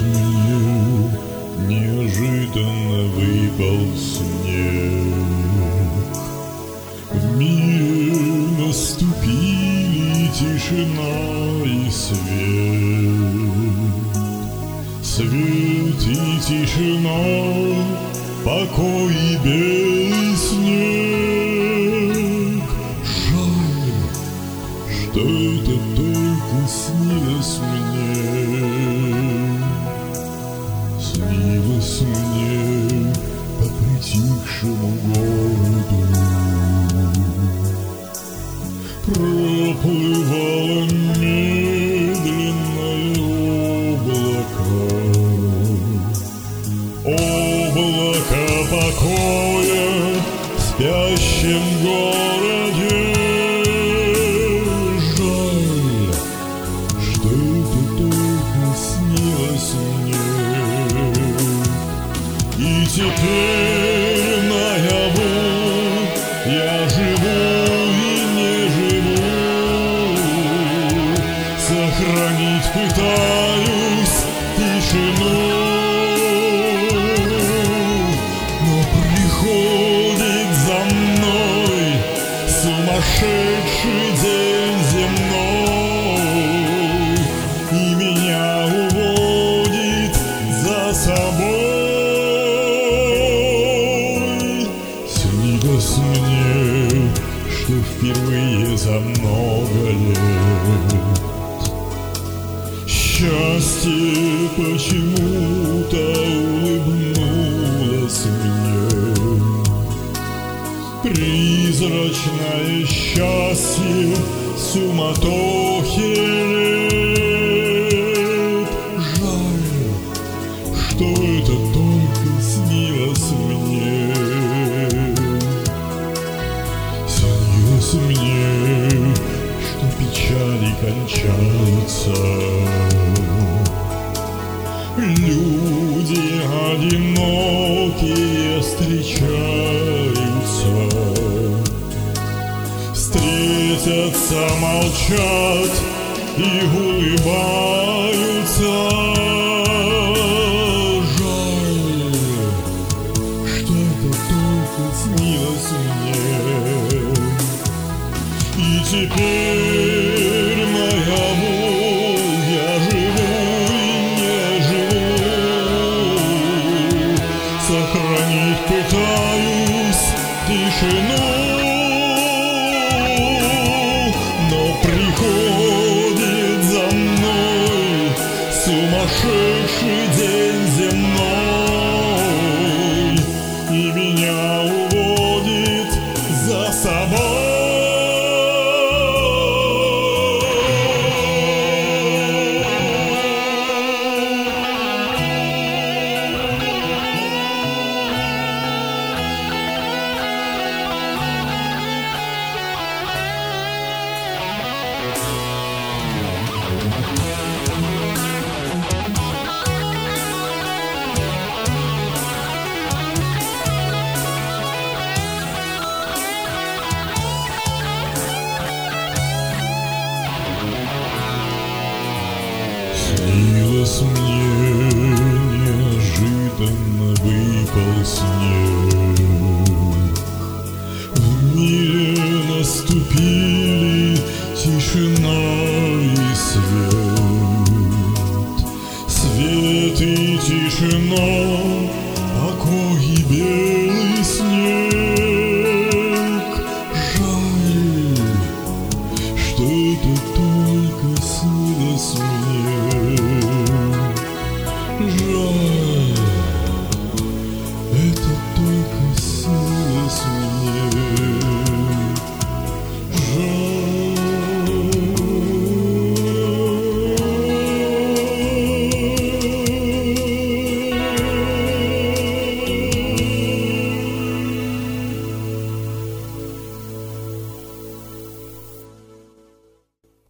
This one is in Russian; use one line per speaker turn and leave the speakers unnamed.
мне неожиданно выпал снег. В мире наступили тишина и свет. Свет и тишина, покой и белый снег. Жаль, что это только снилось мне. Снилось мне по притихшему городу. Проплывало медленное облако. Облако покоя в спящем городе. Жаль, что это только снилось мне. И теперь наяву я живу и не живу. Сохранить пытаюсь тишину. Приходит за мной сумасшедший день земной, и меня уводит за собой. Снилось мне, что впервые за много лет счастье почему-то улыбнулось мне. Призрачное счастье суматохи лет. Жаль, что это только снилось мне. Снилось мне, что печали кончаются. Люди одинокие встречаются. Встретятся, молчат и улыбаются. Жаль, что это только снилось мне. И теперь наяву я живу и не живу. Сохранить пытаюсь тишину. Но приходит за мной сумасшедший день земной, и меня уводит за собой. Снилось мне, неожиданно выпал снег. В мире наступили тишина и свет. Свет и тишина, покой и белый снег. Жаль, что это только снилось мне. Жаль,